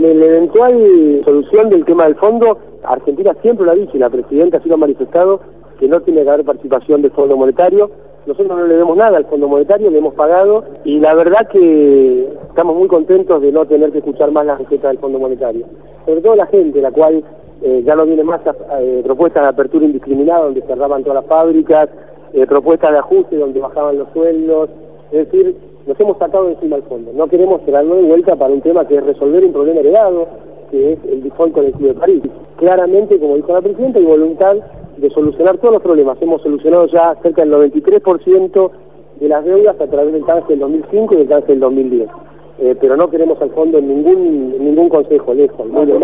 En el eventual solución del tema del fondo, Argentina siempre lo ha dicho, y la Presidenta así lo ha manifestado, que no tiene que haber participación del Fondo Monetario. Nosotros no le debemos nada al Fondo Monetario, le hemos pagado, y la verdad que estamos muy contentos de no tener que escuchar más las recetas del Fondo Monetario. Sobre todo la gente, la cual ya no viene más propuestas de apertura indiscriminada, donde cerraban todas las fábricas, propuestas de ajuste, donde bajaban los sueldos. Es decir, nos hemos sacado de encima al fondo. No queremos traerlo de vuelta para un tema que es resolver un problema heredado, que es el default colectivo de París. Claramente, como dijo la Presidenta, hay voluntad de solucionar todos los problemas. Hemos solucionado ya cerca del 93% de las deudas a través del canje del 2005 y del canje del 2010. Pero no queremos al fondo en ningún consejo, lejos.